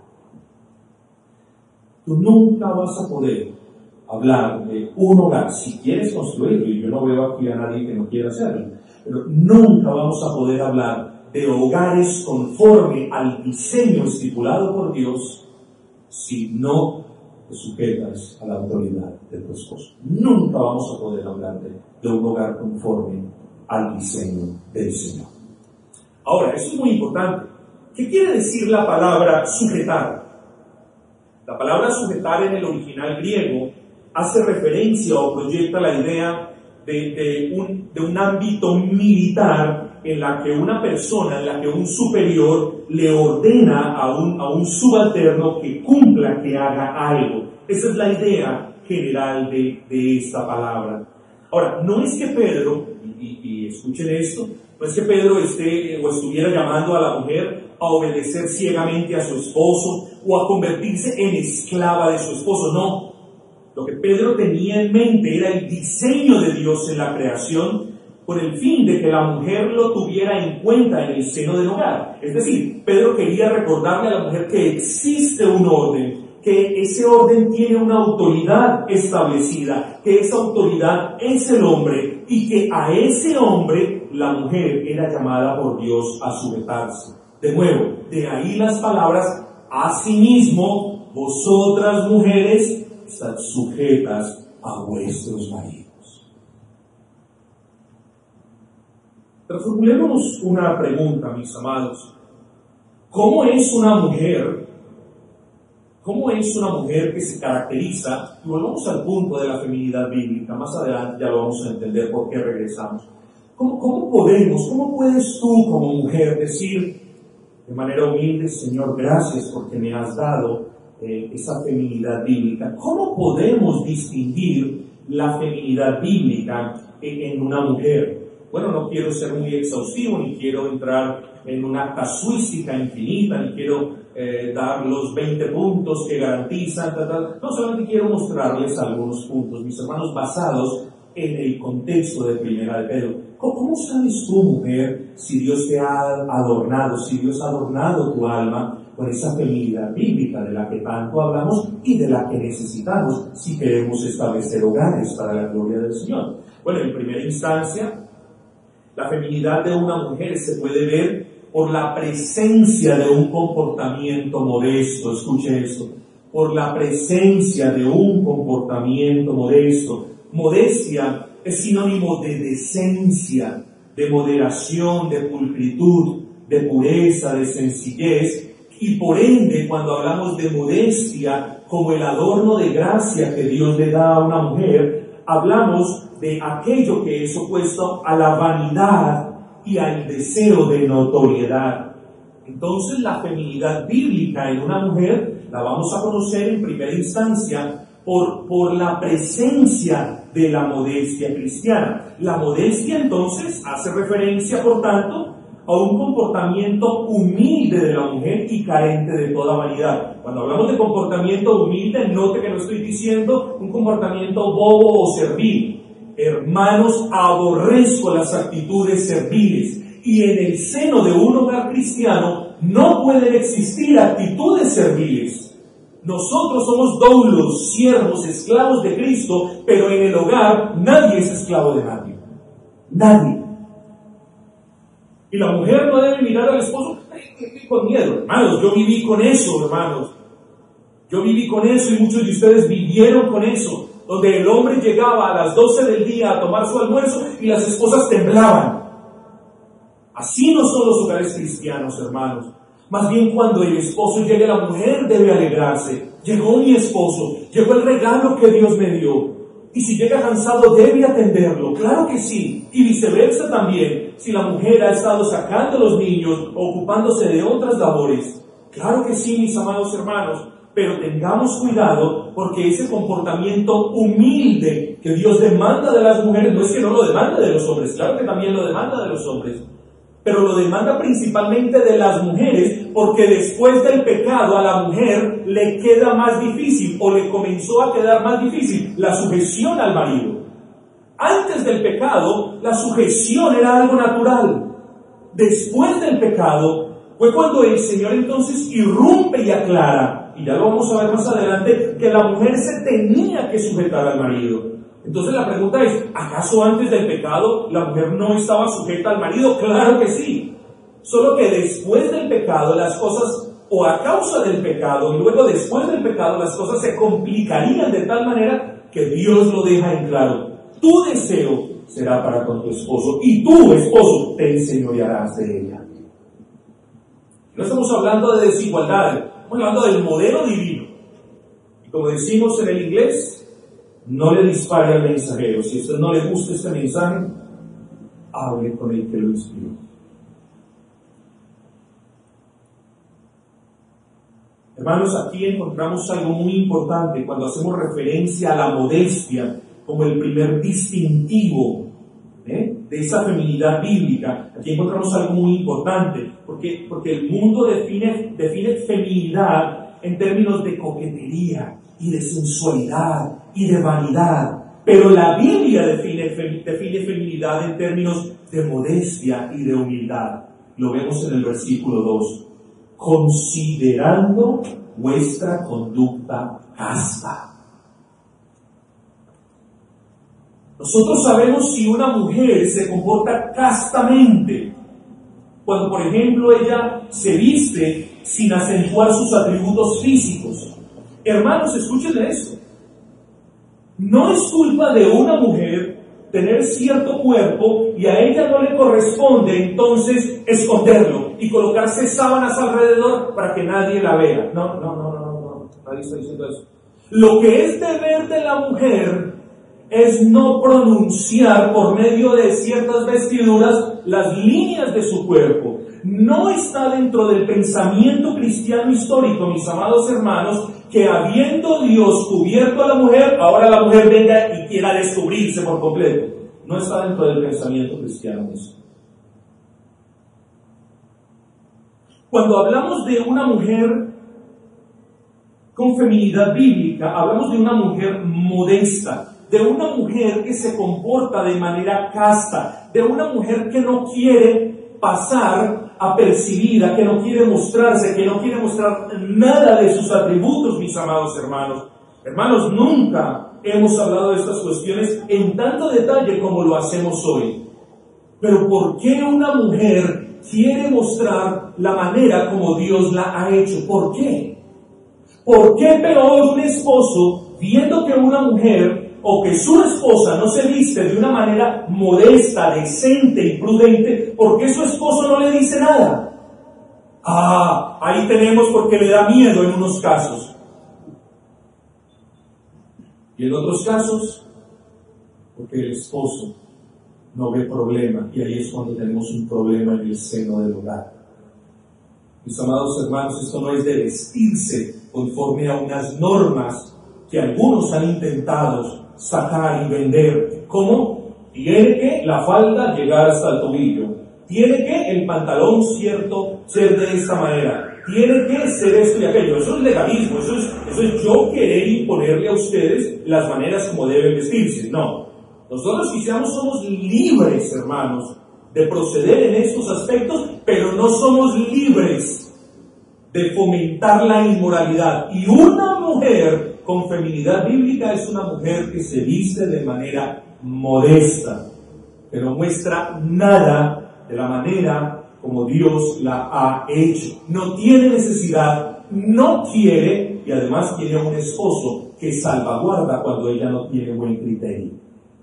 S1: Tú nunca vas a poder hablar de un hogar, si quieres construirlo, y yo no veo aquí a nadie que no quiera hacerlo, pero nunca vamos a poder hablar de hogares conforme al diseño estipulado por Dios si no te sujetas a la autoridad de tu esposo. Nunca vamos a poder hablar de, de un hogar conforme al diseño del Señor. Ahora, eso es muy importante. ¿Qué quiere decir la palabra sujetar? La palabra sujetar en el original griego hace referencia o proyecta la idea de, de, un, de un ámbito militar en la que una persona, en la que un superior le ordena a un, a un subalterno que cumpla, que haga algo. Esa es la idea general de, de esta palabra. Ahora, no es que Pedro, y, y, y escuchen esto, no es que Pedro esté o estuviera llamando a la mujer a obedecer ciegamente a su esposo o a convertirse en esclava de su esposo, no. Lo que Pedro tenía en mente era el diseño de Dios en la creación, con el fin de que la mujer lo tuviera en cuenta en el seno del hogar. Es decir, Pedro quería recordarle a la mujer que existe un orden, que ese orden tiene una autoridad establecida, que esa autoridad es el hombre y que a ese hombre la mujer era llamada por Dios a sujetarse. De nuevo, de ahí las palabras: asimismo, vosotras mujeres estad sujetas a vuestros maridos. Pero formulémonos una pregunta, mis amados. ¿Cómo es una mujer? ¿Cómo es una mujer que se caracteriza? Y volvamos al punto de la feminidad bíblica. Más adelante ya lo vamos a entender por qué regresamos. ¿Cómo, cómo podemos, cómo puedes tú como mujer decir de manera humilde, Señor, gracias porque me has dado eh, esa feminidad bíblica? ¿Cómo podemos distinguir la feminidad bíblica en, en una mujer? Bueno, no quiero ser muy exhaustivo, ni quiero entrar en una casuística infinita, ni quiero eh, dar los veinte puntos que garantizan, tal, tal. No, solamente quiero mostrarles algunos puntos, mis hermanos, basados en el contexto de Primera de Pedro. ¿Cómo, cómo sabes tú, mujer, si Dios te ha adornado, si Dios ha adornado tu alma con esa feminidad bíblica de la que tanto hablamos y de la que necesitamos si queremos establecer hogares para la gloria del Señor? Bueno, en primera instancia, la feminidad de una mujer se puede ver por la presencia de un comportamiento modesto. Escuche esto, por la presencia de un comportamiento modesto. Modestia es sinónimo de decencia, de moderación, de pulcritud, de pureza, de sencillez, y por ende, cuando hablamos de modestia como el adorno de gracia que Dios le da a una mujer, hablamos de aquello que es opuesto a la vanidad y al deseo de notoriedad. Entonces, la feminidad bíblica en una mujer la vamos a conocer en primera instancia por, por la presencia de la modestia cristiana. La modestia, entonces, hace referencia, por tanto, a un comportamiento humilde de la mujer y carente de toda vanidad. Cuando hablamos de comportamiento humilde, note que no estoy diciendo un comportamiento bobo o servil. Hermanos, aborrezco las actitudes serviles, y en el seno de un hogar cristiano no pueden existir actitudes serviles. Nosotros somos doulos, siervos, esclavos de Cristo, pero en el hogar nadie es esclavo de nadie. Nadie. Y la mujer no debe mirar al esposo con miedo. Hermanos, yo viví con eso, hermanos. Yo viví con eso y muchos de ustedes vivieron con eso, donde el hombre llegaba a las doce del día a tomar su almuerzo y las esposas temblaban. Así no son los hogares cristianos, hermanos. Más bien, cuando el esposo llegue, la mujer debe alegrarse. Llegó mi esposo, llegó el regalo que Dios me dio. Y si llega cansado, debe atenderlo. Claro que sí. Y viceversa también. Si la mujer ha estado sacando a los niños o ocupándose de otras labores. Claro que sí, mis amados hermanos. Pero tengamos cuidado, porque ese comportamiento humilde que Dios demanda de las mujeres, no es que no lo demanda de los hombres, claro que también lo demanda de los hombres, pero lo demanda principalmente de las mujeres, porque después del pecado a la mujer le queda más difícil, o le comenzó a quedar más difícil, la sujeción al marido. Antes del pecado, la sujeción era algo natural. Después del pecado, fue cuando el Señor entonces irrumpe y aclara, y ya lo vamos a ver más adelante, que la mujer se tenía que sujetar al marido. Entonces la pregunta es, ¿acaso antes del pecado la mujer no estaba sujeta al marido? Claro que sí. Solo que después del pecado las cosas, o a causa del pecado, y luego después del pecado las cosas se complicarían de tal manera que Dios lo deja en claro. Tu deseo será para con tu esposo, y tu esposo te enseñorearás de ella. No estamos hablando de desigualdad, estamos hablando del modelo divino. Y como decimos en el inglés, no le dispare al mensajero. Si a usted no le gusta este mensaje, hable con el que lo inspiró. Hermanos, aquí encontramos algo muy importante cuando hacemos referencia a la modestia como el primer distintivo ¿eh? de esa feminidad bíblica. Aquí encontramos algo muy importante, porque, porque el mundo define, define feminidad en términos de coquetería y de sensualidad y de vanidad, pero la Biblia define, define feminidad en términos de modestia y de humildad. Lo vemos en el versículo dos. Considerando vuestra conducta casta. Nosotros sabemos si una mujer se comporta castamente cuando, por ejemplo, ella se viste sin acentuar sus atributos físicos. Hermanos, escuchen esto. No es culpa de una mujer tener cierto cuerpo y a ella no le corresponde entonces esconderlo. y colocarse sábanas alrededor para que nadie la vea. No, no, no, no, no, no, nadie está diciendo eso. Lo que es deber de la mujer es no pronunciar por medio de ciertas vestiduras las líneas de su cuerpo. No está dentro del pensamiento cristiano histórico, mis amados hermanos, que habiendo Dios cubierto a la mujer, ahora la mujer venga y quiera descubrirse por completo. No está dentro del pensamiento cristiano eso. Cuando hablamos de una mujer con feminidad bíblica, hablamos de una mujer modesta, de una mujer que se comporta de manera casta, de una mujer que no quiere pasar apercibida, que no quiere mostrarse, que no quiere mostrar nada de sus atributos, mis amados hermanos. Hermanos, nunca hemos hablado de estas cuestiones en tanto detalle como lo hacemos hoy. Pero ¿por qué una mujer quiere mostrar la manera como Dios la ha hecho? ¿Por qué? ¿Por qué peor un esposo, viendo que una mujer o que su esposa no se viste de una manera modesta, decente y prudente, por qué su esposo no le dice nada? Ah, ahí tenemos porque le da miedo en unos casos. Y en otros casos, porque el esposo no ve problema, y ahí es cuando tenemos un problema en el seno del hogar. Mis amados hermanos, esto no es de vestirse conforme a unas normas que algunos han intentado sacar y vender. ¿Cómo? Tiene que la falda llegar hasta el tobillo, tiene que el pantalón cierto ser de esta manera, tiene que ser esto y aquello. Eso es legalismo, eso es, eso es yo querer imponerle a ustedes las maneras como deben vestirse. No, nosotros quizás somos libres, hermanos, de proceder en estos aspectos, pero no somos libres de fomentar la inmoralidad. Y una mujer con feminidad bíblica es una mujer que se viste de manera modesta, que no muestra nada de la manera como Dios la ha hecho. No tiene necesidad, no quiere, y además tiene un esposo que salvaguarda cuando ella no tiene buen criterio.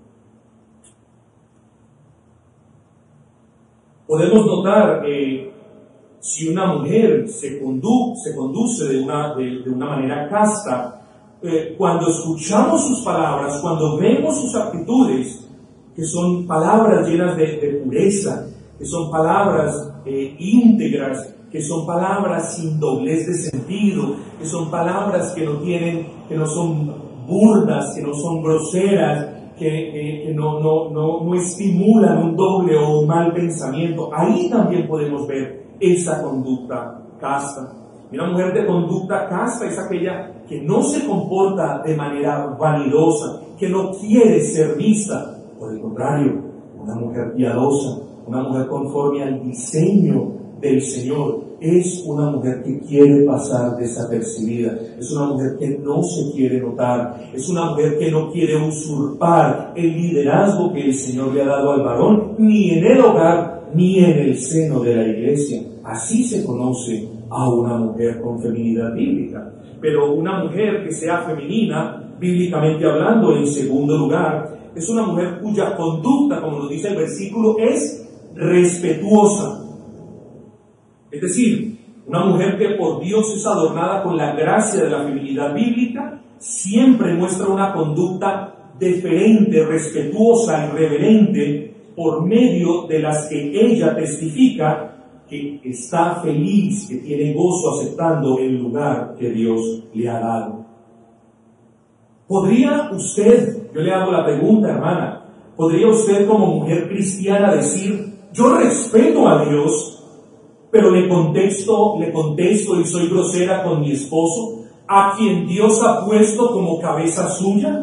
S1: Podemos notar que si una mujer se, condu se conduce de una, de, de una manera casta, eh, cuando escuchamos sus palabras, cuando vemos sus actitudes, que son palabras llenas de, de pureza, que son palabras eh, íntegras, que son palabras sin doblez de sentido, que son palabras que no tienen, que no son burdas, que no son groseras, que, eh, que no, no, no, no estimulan un doble o un mal pensamiento. Ahí también podemos ver esa conducta casta. Una mujer de conducta casta es aquella que no se comporta de manera vanidosa, que no quiere ser vista. Por el contrario, una mujer piadosa, una mujer conforme al diseño del Señor, es una mujer que quiere pasar desapercibida, es una mujer que no se quiere notar, es una mujer que no quiere usurpar el liderazgo que el Señor le ha dado al varón, ni en el hogar, ni en el seno de la iglesia. Así se conoce a una mujer con feminidad bíblica. Pero una mujer que sea femenina, bíblicamente hablando, en segundo lugar, es una mujer cuya conducta, como nos dice el versículo, es respetuosa. Es decir, una mujer que por Dios es adornada con la gracia de la feminidad bíblica, siempre muestra una conducta deferente, respetuosa y reverente, por medio de las que ella testifica que está feliz, que tiene gozo aceptando el lugar que Dios le ha dado. ¿Podría usted, yo le hago la pregunta, hermana, podría usted como mujer cristiana decir, yo respeto a Dios, pero le contesto, le contesto y soy grosera con mi esposo, a quien Dios ha puesto como cabeza suya?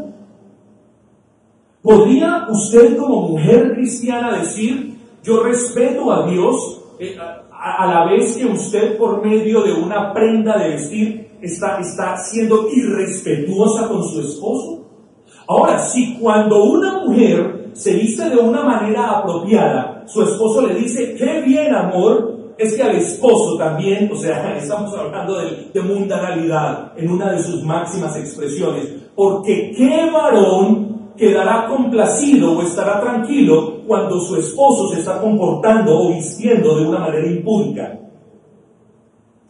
S1: ¿Podría usted como mujer cristiana decir, yo respeto a Dios, eh, a, a la vez que usted por medio de una prenda de vestir está, está siendo irrespetuosa con su esposo? Ahora, si cuando una mujer se viste de una manera apropiada, su esposo le dice, qué bien amor, es que al esposo también, o sea, estamos hablando de, de mundanalidad en una de sus máximas expresiones, porque qué varón quedará complacido o estará tranquilo cuando su esposo se está comportando o vistiendo de una manera impúdica.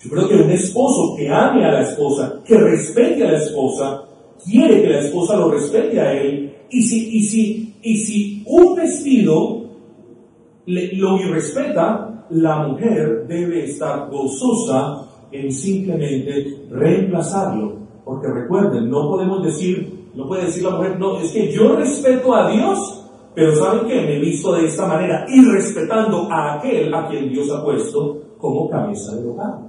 S1: Yo creo que un esposo que ame a la esposa, que respete a la esposa, quiere que la esposa lo respete a él, y si, y si, y si un vestido le, lo irrespeta, la mujer debe estar gozosa en simplemente reemplazarlo. Porque recuerden, no podemos decir, no puede decir la mujer, no, es que yo respeto a Dios, pero ¿saben qué? Me he visto de esta manera, y respetando a aquel a quien Dios ha puesto como cabeza del hogar.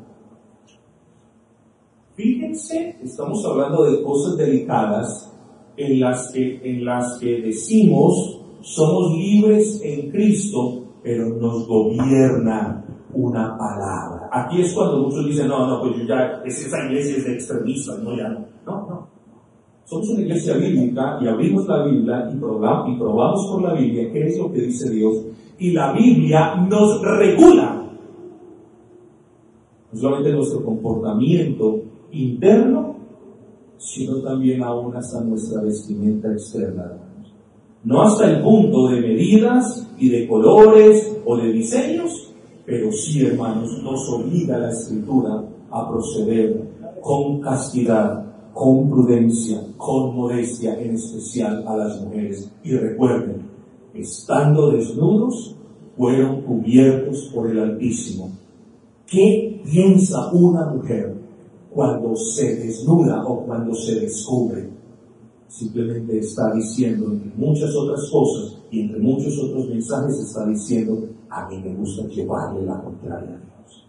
S1: Fíjense, estamos hablando de cosas delicadas en las que, en las que decimos somos libres en Cristo, pero nos gobierna una palabra. Aquí es cuando muchos dicen, no, no, pues yo ya, esa iglesia es de extremistas, no, ya no. No, no. Somos una iglesia bíblica y abrimos la Biblia y probamos, y probamos por la Biblia qué es lo que dice Dios. Y la Biblia nos regula. No solamente nuestro comportamiento interno, sino también aún hasta nuestra vestimenta externa. No hasta el punto de medidas y de colores o de diseños, pero sí, hermanos, nos obliga la Escritura a proceder con castidad, con prudencia, con modestia, en especial a las mujeres. Y recuerden, estando desnudos, fueron cubiertos por el Altísimo. ¿Qué piensa una mujer cuando se desnuda o cuando se descubre? Simplemente está diciendo, entre muchas otras cosas y entre muchos otros mensajes, está diciendo, a mí me gusta llevarle la contraria a Dios.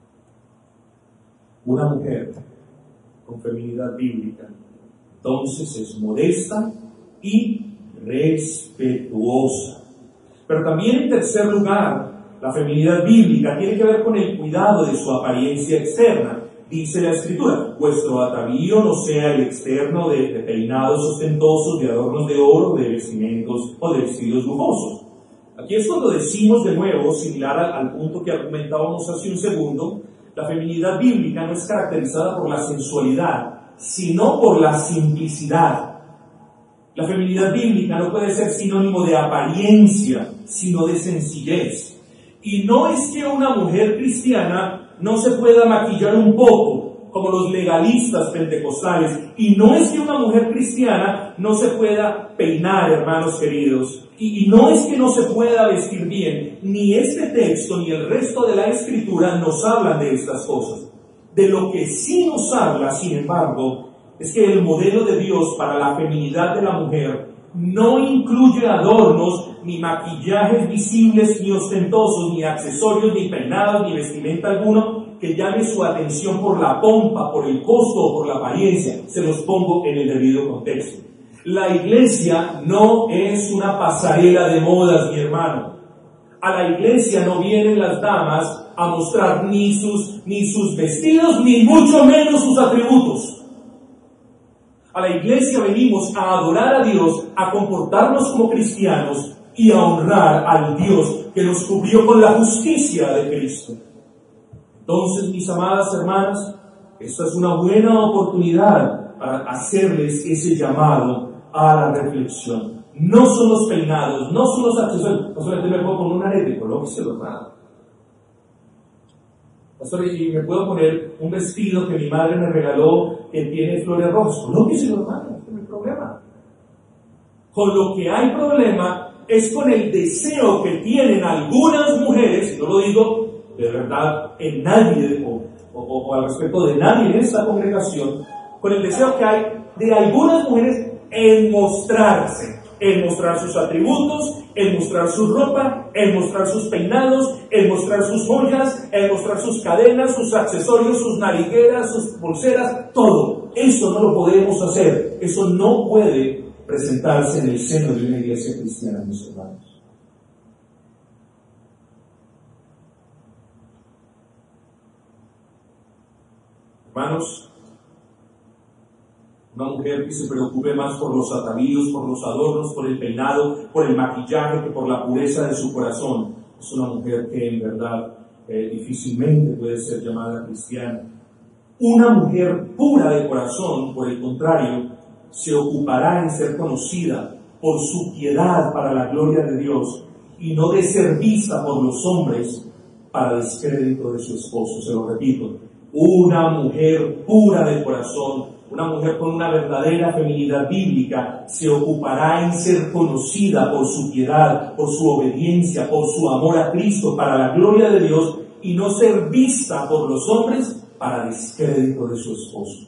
S1: Una mujer con feminidad bíblica, entonces es modesta y respetuosa. Pero también, en tercer lugar, la feminidad bíblica tiene que ver con el cuidado de su apariencia externa. Dice la Escritura, vuestro atavío no sea el externo de, de peinados ostentosos, de adornos de oro, de vestimentos o de vestidos lujosos. Aquí es cuando decimos de nuevo, similar al, al punto que argumentábamos hace un segundo, la feminidad bíblica no es caracterizada por la sensualidad, sino por la simplicidad. La feminidad bíblica no puede ser sinónimo de apariencia, sino de sencillez. Y no es que una mujer cristiana no se pueda maquillar un poco, como los legalistas pentecostales, y no es que una mujer cristiana no se pueda peinar, hermanos queridos, y, y no es que no se pueda vestir bien, ni este texto ni el resto de la Escritura nos hablan de estas cosas. De lo que sí nos habla, sin embargo, es que el modelo de Dios para la feminidad de la mujer no incluye adornos, ni maquillajes visibles, ni ostentosos, ni accesorios, ni peinados, ni vestimenta alguno que llame su atención por la pompa, por el costo o por la apariencia. Se los pongo en el debido contexto. La iglesia no es una pasarela de modas, mi hermano. A la iglesia no vienen las damas a mostrar ni sus, ni sus vestidos, ni mucho menos sus atributos. A la iglesia venimos a adorar a Dios, a comportarnos como cristianos y a honrar al Dios que nos cubrió con la justicia de Cristo. Entonces, mis amadas hermanas, esta es una buena oportunidad para hacerles ese llamado a la reflexión. No son los peinados, no son los accesorios. No solamente me puedo poner un arete, colóqueselo, hermano. Pastor, y me puedo poner un vestido que mi madre me regaló que tiene flores rojas. Colóqueselo, hermano, no hay problema. Con lo que hay problema es con el deseo que tienen algunas mujeres, y no lo digo de verdad en nadie o, o, o al respecto de nadie en esta congregación, con el deseo que hay de algunas mujeres en mostrarse, en mostrar sus atributos, en mostrar su ropa, en mostrar sus peinados, en mostrar sus joyas, en mostrar sus cadenas, sus accesorios, sus narigueras, sus pulseras, todo. Eso no lo podemos hacer. Eso no puede presentarse en el seno de una iglesia cristiana, mis hermanos. Hermanos, una mujer que se preocupe más por los atavíos, por los adornos, por el peinado, por el maquillaje, que por la pureza de su corazón, es una mujer que en verdad eh, difícilmente puede ser llamada cristiana. Una mujer pura de corazón, por el contrario, se ocupará en ser conocida por su piedad para la gloria de Dios y no de ser vista por los hombres para descrédito de su esposo. Se lo repito, Una mujer pura de corazón, una mujer con una verdadera feminidad bíblica, se ocupará en ser conocida por su piedad, por su obediencia, por su amor a Cristo, para la gloria de Dios, y no ser vista por los hombres para descrédito de su esposo.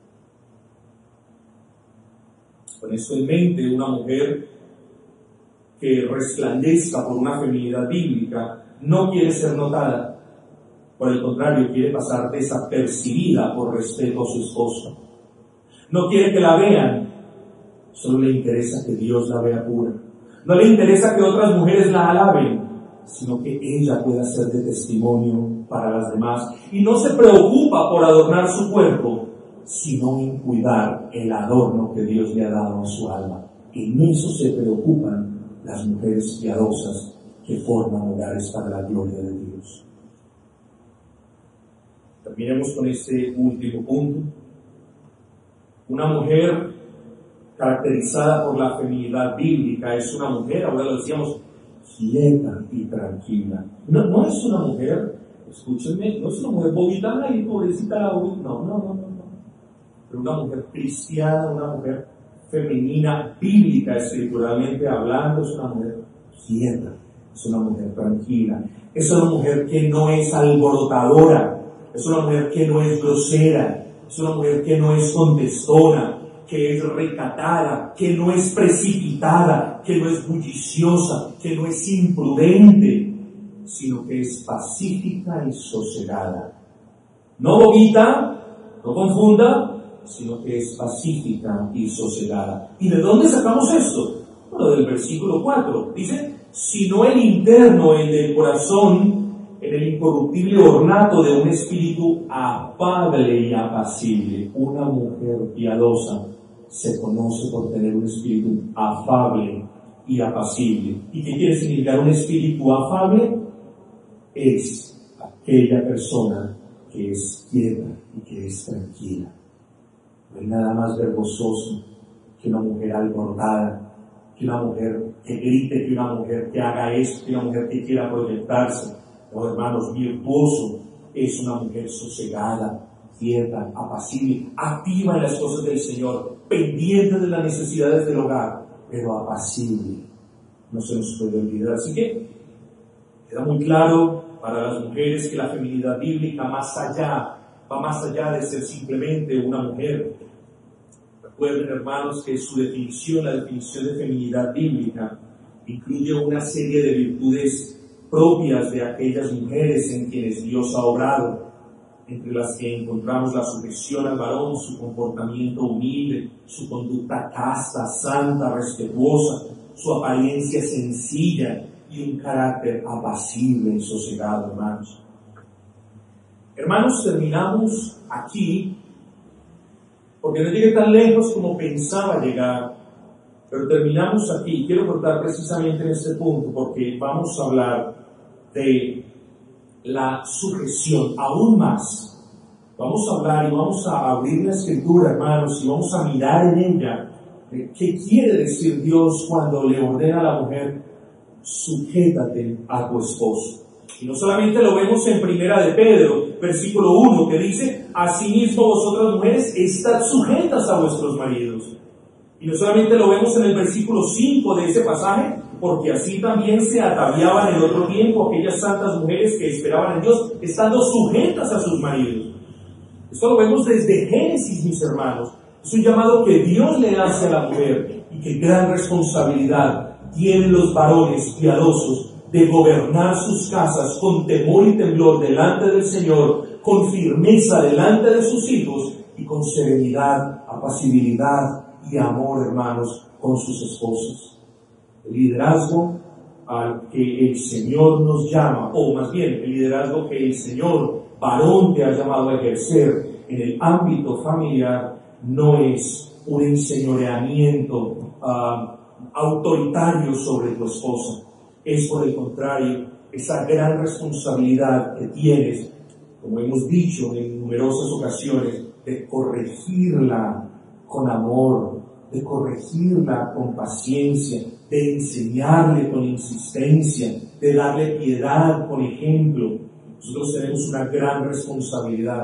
S1: Con esto en mente, una mujer que resplandezca por una feminidad bíblica no quiere ser notada. Por el contrario, quiere pasar desapercibida por respeto a su esposo. No quiere que la vean, solo le interesa que Dios la vea pura. No le interesa que otras mujeres la alaben, sino que ella pueda ser de testimonio para las demás. Y no se preocupa por adornar su cuerpo, sino en cuidar el adorno que Dios le ha dado a su alma. En eso se preocupan las mujeres piadosas que forman hogares para la gloria de Dios. Terminemos con este último punto. Una mujer caracterizada por la feminidad bíblica es una mujer, ahora lo decíamos, quieta y tranquila. No, no es una mujer, escúchenme, no es una mujer bobita y pobrecita la bobita, no, no, no, no, no. Pero una mujer cristiana, una mujer femenina, bíblica, escrituralmente hablando, es una mujer quieta, es una mujer tranquila, es una mujer que no es alborotadora, es una mujer que no es grosera, es una mujer que no es contestona, que es recatada, que no es precipitada, que no es bulliciosa, que no es imprudente, sino que es pacífica y sosegada. No bobita, no confunda, sino que es pacífica y sosegada. ¿Y de dónde sacamos esto? Bueno, del versículo cuatro. Dice, sino el interno, el del corazón, en el incorruptible ornato de un espíritu afable y apacible. Una mujer piadosa se conoce por tener un espíritu afable y apacible. ¿Y qué quiere significar un espíritu afable? Es aquella persona que es quieta y que es tranquila. No hay nada más vergonzoso que una mujer alborotada, que una mujer que grite, que una mujer que haga esto, que una mujer que quiera proyectarse. No, hermanos, virtuoso es una mujer sosegada, quieta, apacible, activa en las cosas del Señor, pendiente de las necesidades del hogar, pero apacible. No se nos puede olvidar. Así que queda muy claro para las mujeres que la feminidad bíblica más allá, va más allá de ser simplemente una mujer. Recuerden, hermanos, que su definición, la definición de feminidad bíblica, incluye una serie de virtudes propias de aquellas mujeres en quienes Dios ha obrado, entre las que encontramos la sujeción al varón, su comportamiento humilde, su conducta casta, santa, respetuosa, su apariencia sencilla y un carácter apacible y sosegado, hermanos. Hermanos, terminamos aquí, porque no llegué tan lejos como pensaba llegar, pero terminamos aquí. Quiero cortar precisamente en este punto, porque vamos a hablar de la sujeción aún más. Vamos a hablar y vamos a abrir la Escritura, hermanos, y vamos a mirar en ella de qué quiere decir Dios cuando le ordena a la mujer: sujétate a tu esposo. Y no solamente lo vemos en Primera de Pedro, versículo uno, que dice: asimismo vosotras mujeres, estad sujetas a vuestros maridos. Y no solamente lo vemos en el versículo cinco de ese pasaje, porque así también se ataviaban en otro tiempo aquellas santas mujeres que esperaban en Dios, estando sujetas a sus maridos. Esto lo vemos desde Génesis, mis hermanos. Es un llamado que Dios le hace a la mujer, y qué gran responsabilidad tienen los varones piadosos de gobernar sus casas con temor y temblor delante del Señor, con firmeza delante de sus hijos y con serenidad, apacibilidad y amor, hermanos, con sus esposas. El liderazgo al que el Señor nos llama, o más bien el liderazgo que el Señor, varón, te ha llamado a ejercer en el ámbito familiar, no es un enseñoreamiento uh, autoritario sobre tu esposa. Es, por el contrario, esa gran responsabilidad que tienes, como hemos dicho en numerosas ocasiones, de corregirla con amor, de corregirla con paciencia, de enseñarle con insistencia, de darle piedad con ejemplo. Nosotros tenemos una gran responsabilidad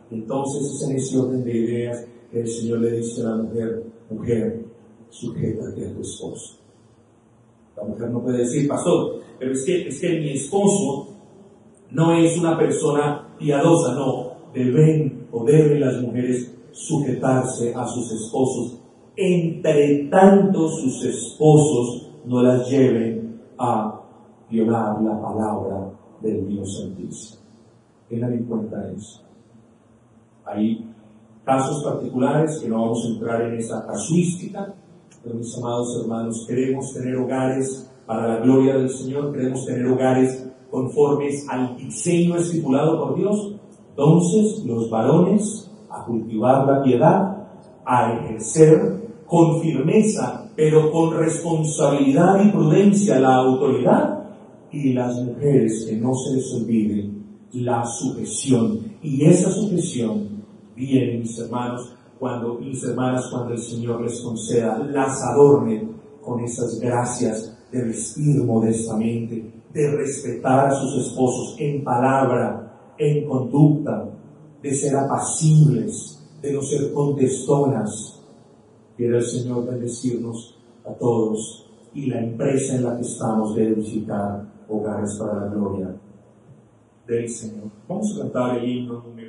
S1: Entonces es en ese orden de ideas que el Señor le dice a la mujer, mujer, sujétate a tu esposo. La mujer no puede decir, pastor, pero es que, es que mi esposo no es una persona piadosa, no. Deben o deben las mujeres sujetarse a sus esposos, entre tanto sus esposos no las lleven a violar la palabra del Dios Santísimo. Tengan en cuenta eso. Hay casos particulares que no vamos a entrar en esa casuística, pero mis amados hermanos, queremos tener hogares para la gloria del Señor, queremos tener hogares conformes al diseño estipulado por Dios. Entonces, los varones a cultivar la piedad, a ejercer con firmeza, pero con responsabilidad y prudencia la autoridad, y las mujeres que no se les olvide la sujeción. Y esa sujeción viene, mis hermanos, cuando, mis hermanas, cuando el Señor les conceda, las adorne con esas gracias de vestir modestamente, de respetar a sus esposos en palabra, en conducta, de ser apacibles, de no ser contestonas. Quiera el Señor bendecirnos a todos y la empresa en la que estamos de edificar hogares para la gloria del Señor. Vamos a cantar el himno número